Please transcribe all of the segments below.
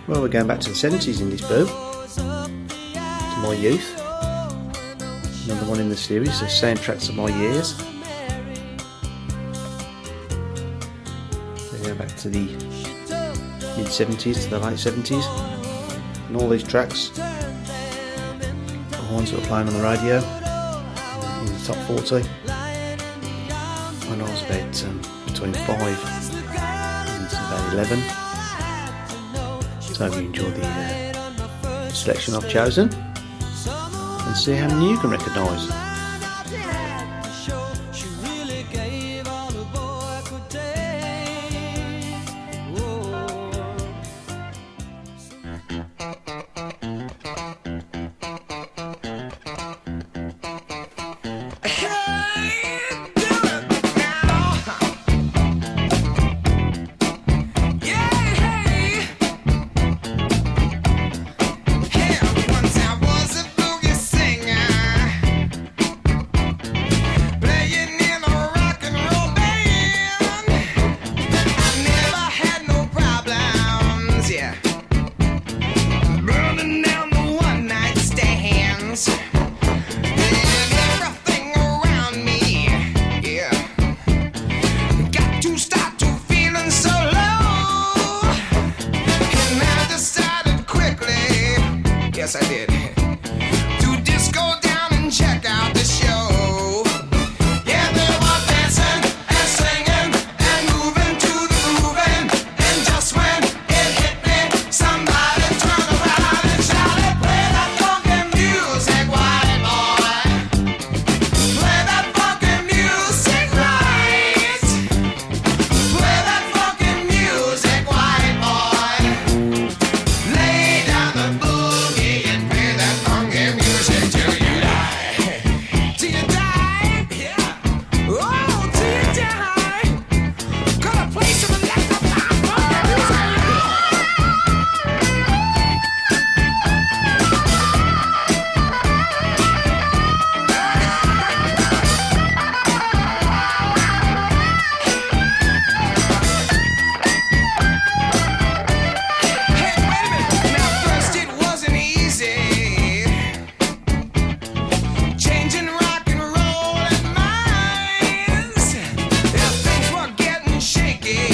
Well, we're going back to the 70s in this boo. To my youth. Another one in the series, the soundtracks of my years. So we're going back to the mid-70s to the late 70s. And all these tracks are ones that were playing on the radio in the top 40 when I was about between 5 and about 11. So I hope you enjoy the selection I've chosen and see how many you can recognise. Yes, I did. To disco down and check out the show. Yeah, they were dancing and singing and moving to the grooving. And just when it hit me, somebody turned around and shouted, "Play that funky music, white boy. Play that funky music right. Play that funky music, white boy. Lay down the boogie and play that funky music till you die. Till you die, yeah. Oh, till you die. Gonna play some electrified funky music. Hey, wait a minute. Now, first it wasn't easy. Changing rock and roll and minds. Yeah, things were getting shaky.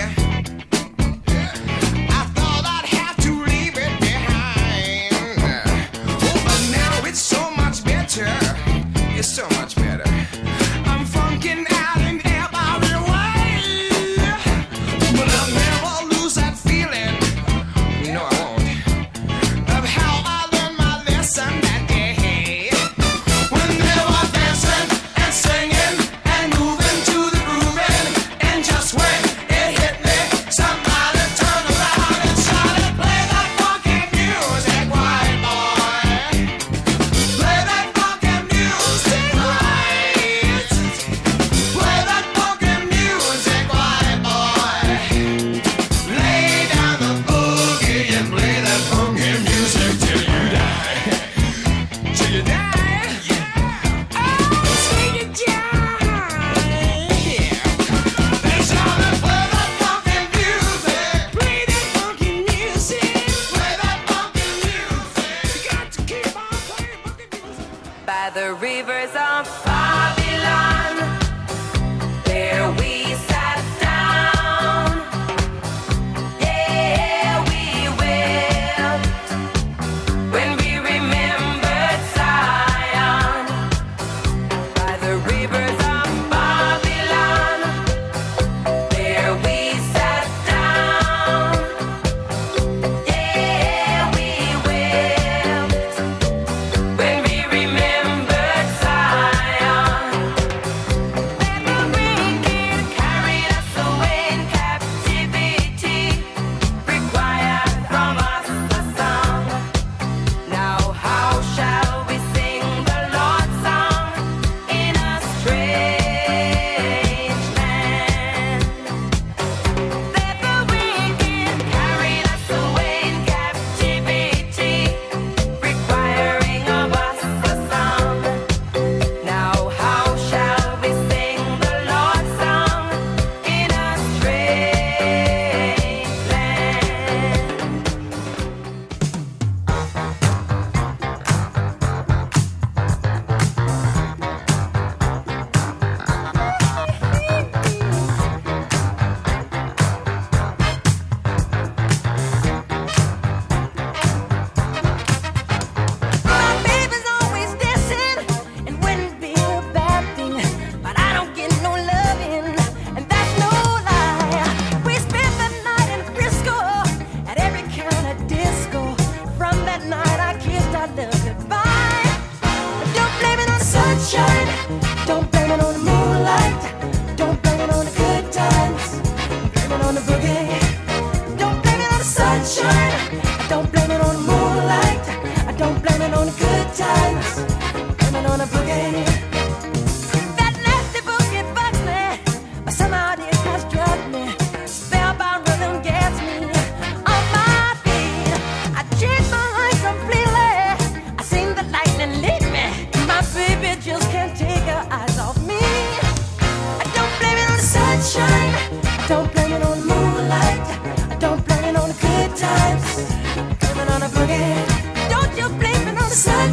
I thought I'd have to leave it behind. Oh, but now it's so much better. It's so much better. I'm funking out in every way. But I'll never lose that feeling. No, I won't. Of how I learned my lesson that day. When they were dancing and singing and moving to the grooving. And just when it hit me, somebody turned around and shouted, "Play that funky music, white boy. Play that funky music right. Play that funky music, white boy. Lay down the boogie and play that funky music till you die. Till you die. Oh, till you die. Yeah. They shouted, "Play that funky music. Play that funky music. Play that funky music. You got to keep on playing funky music." By the rivers of Babylon, there we sat down. Yeah, we wept when we remembered Zion. By the rivers of Babylon, there we sat down. Yeah, we wept when we remembered Zion.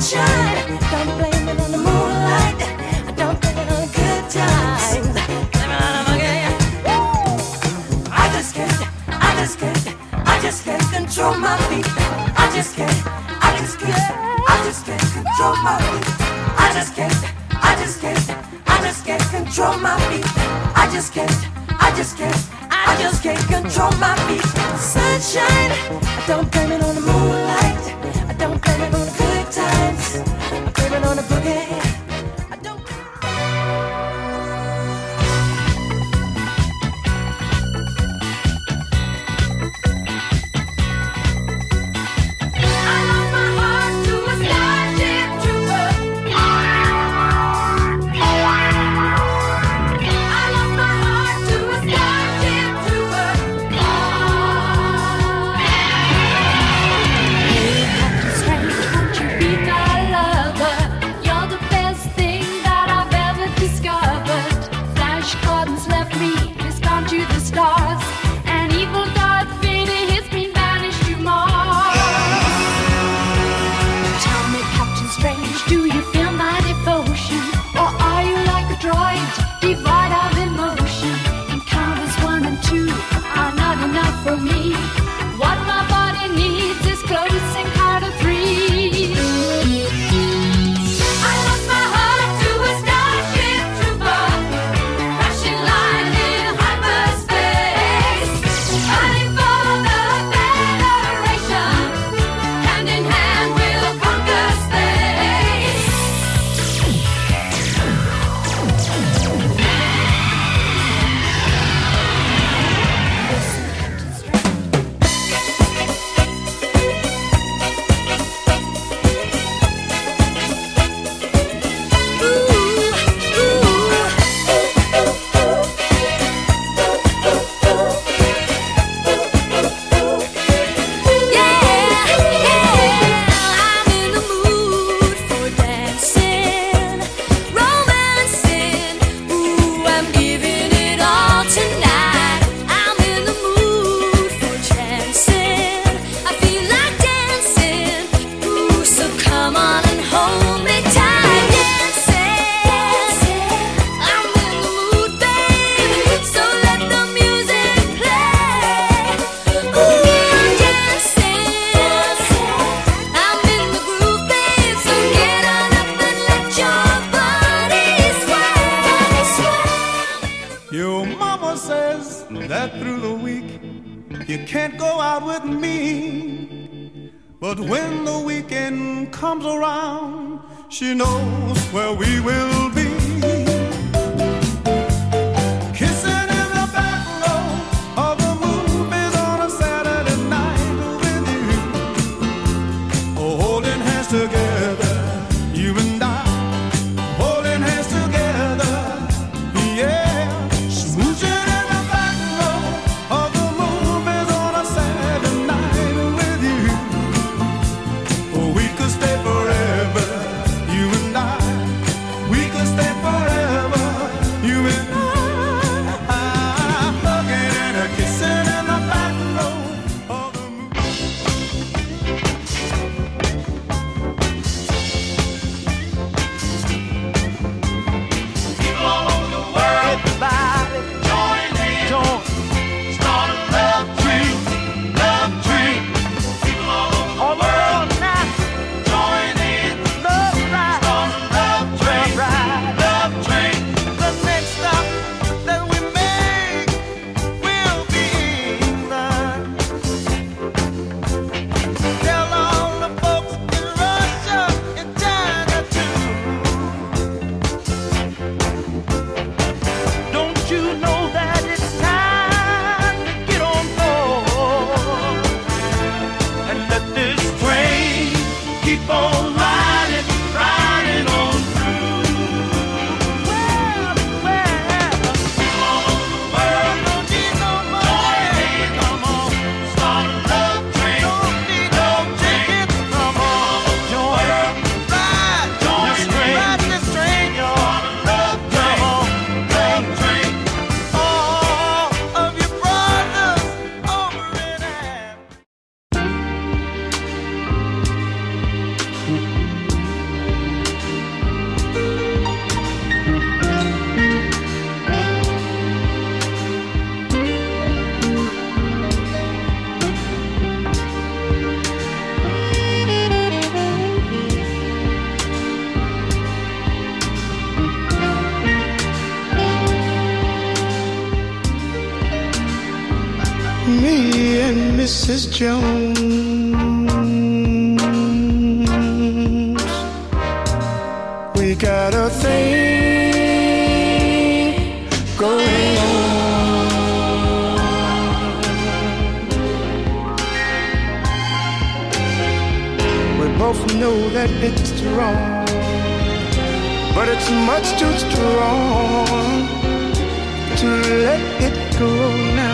sunshine. Don't blame it on the moonlight. I don't blame it on the good times. Blame it on the boogie. I just can't control my feet. I just can't control my feet. I just can't control my feet. I just can't control my feet. Sunshine, I don't blame it on the moonlight. I don't blame it on the good times. I blame it on the boogie. I don't. I lost my heart to a starship trooper. I lost my heart to a starship trooper. Captain Strange, won't you be my lover? You're the best thing that I've ever discovered. Flash Gordon's left me, he's gone to the stars. And evil Darth Vader has been banished to Mars. Tell me, Captain Strange, do you feel my devotion? Or are you like a droid, devoid of emotion? Encounters 1 and 2 are not enough for me. What my body needs is close encounter 3. I lost my heart to a starship trooper, crashing light in hyperspace, fighting for the Federation. Hand in hand we'll conquer space. I'm in the mood for dancing, romancing. Ooh, I'm giving it all tonight. I'm in the mood for chancing. I feel like dancing. Ooh, so come on and hold me tight. Dancing. I'm in the mood, babe. So let the music play. Ooh, I'm dancing. I'm in the groove, babe. So get on up and let your body sway. Your mama says that through the week you can't go out with me. But when the weekend comes around, she knows where we will be. Kissing in the back row of the movies on a Saturday night with you. Oh, holding hands together, you and I. Holding hands together, yeah. Smooching in the back row of the movies on a Saturday night with you. Oh, we could stay forever, you and I. We could stay forever, you and I. Hugging and a kissing in the back row of the movies. Mrs. Jones. We got a thing going on. We both know that it's wrong, but it's much too strong to let it go now.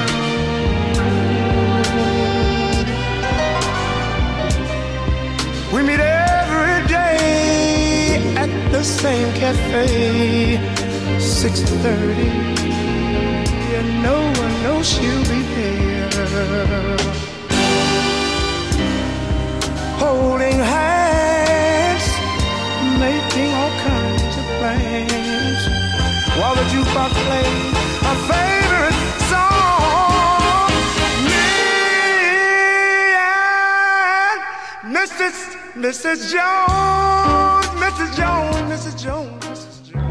We meet every day at the same cafe, 6:30, and no one knows she'll be there. Holding hands, making all kinds of plans, while the jukebox plays our favorite song. Me and Mrs. Jones, Mrs. Jones, Mrs. Jones, Mrs. Jones.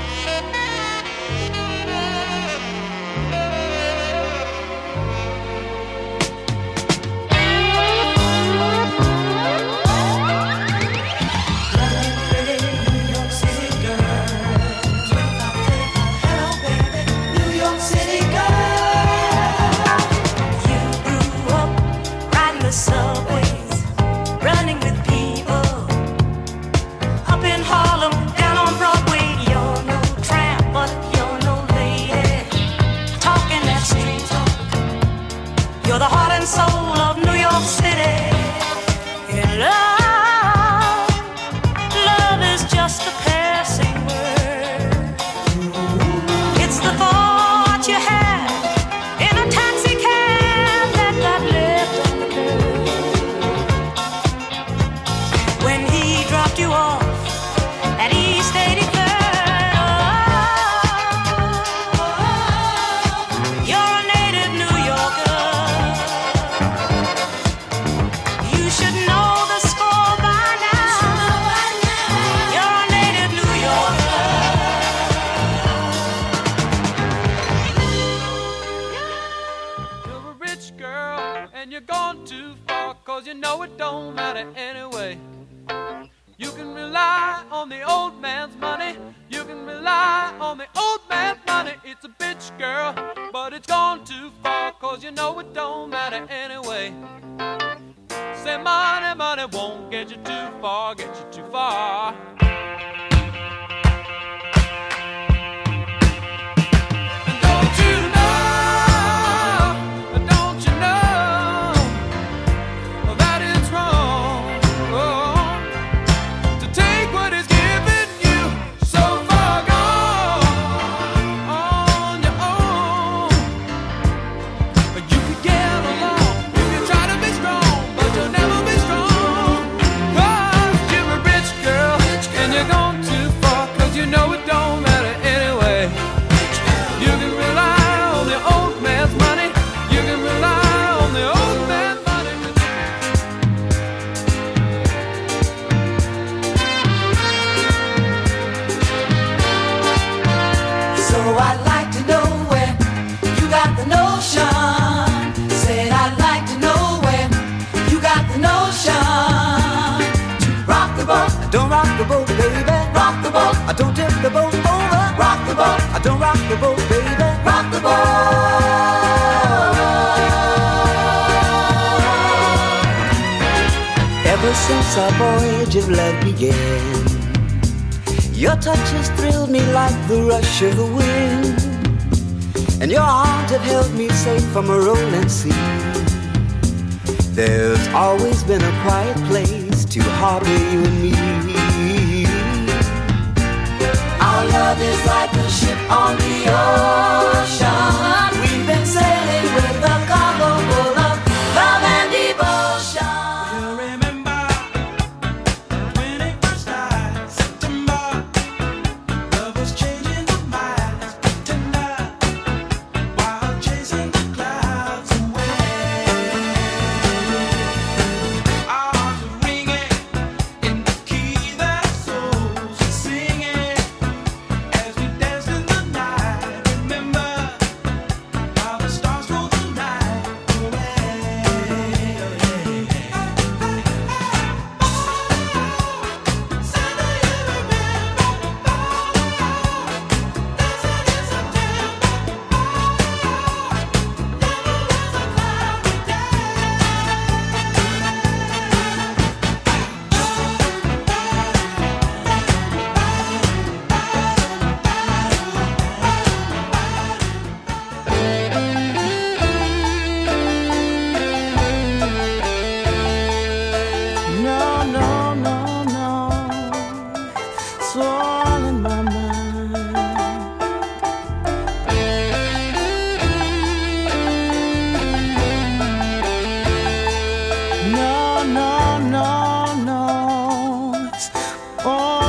Subways, running with people up in Harlem, down on Broadway. You're no tramp, but you're no lady, talking that street talk. You're the heart and soul of New York City. And love is just a passing word. It's the thought you had in a taxi cab that got left on the curb. When he dropped you off at East 83rd, you're a native New Yorker. You should know the score by now. You're a native New Yorker. You're a rich girl and you're gone too far, 'cause you know it don't matter anyway. You can rely on the old man's money. You can rely on the old man's money. It's a bitch, girl, but it's gone too far, 'cause you know it don't matter anyway. Say money, money won't get you too far, get you too far. And don't you know that it's wrong, to take what is given you, so far gone on your own. You can get along if you try to be strong, but you'll never be strong, 'cause you're a rich girl and you're gone too far, 'cause you know it don't matter anyway. You can rely on the old man's money. You can rely on the old man's money. So I'd like to know where you got the notion. Said I'd like to know where you got the notion to rock the boat. Don't rock the boat, baby. Rock the boat. I don't tip the boat over. Rock the boat. I don't rock the boat, baby. Rock the boat. Ever since our voyage of love began, your touch has thrilled me like the rush of the wind, and your arms have held me safe from a rolling sea. There's always been a quiet place to harbor you and me. Our love is like a ship on the ocean. We've been sailing with a cargo full of love and devotion. You remember when it first started, September, love was changing the minds, tender, while chasing the clouds away. Our hearts were ringing in the key that souls were singing as we danced in the night. Remember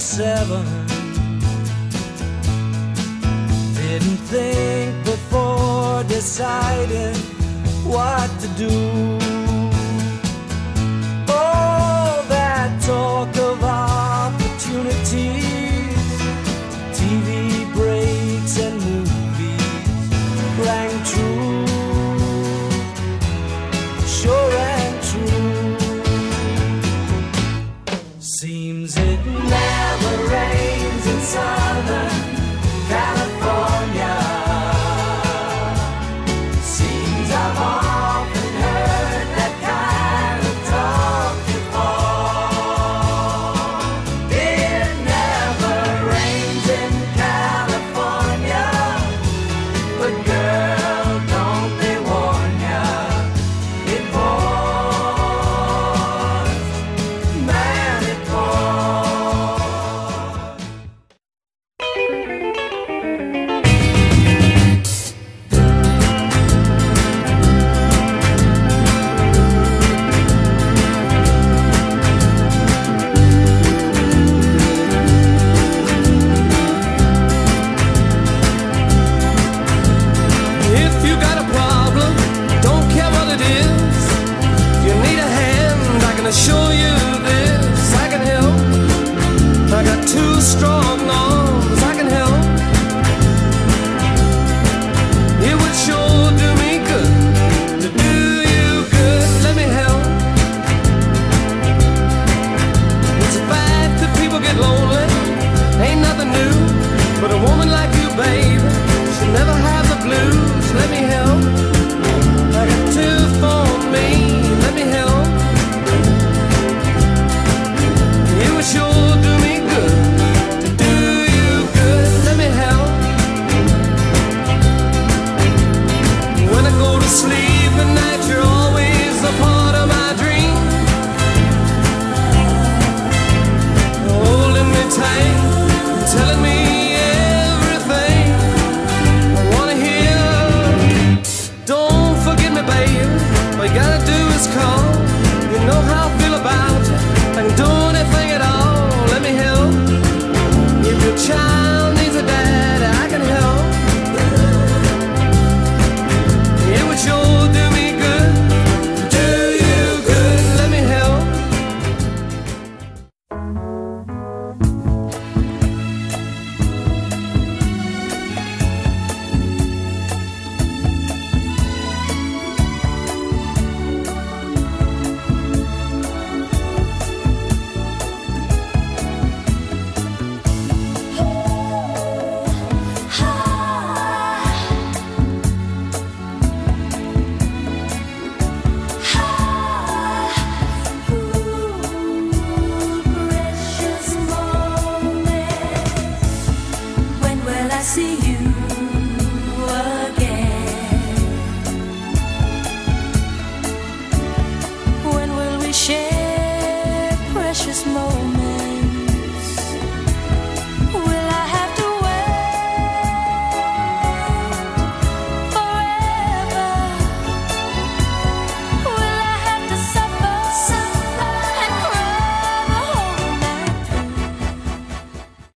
27. Didn't think before deciding what to do. All that talk of opportunities, TV breaks and movies rang true, sure and true. Seems it never rains in southern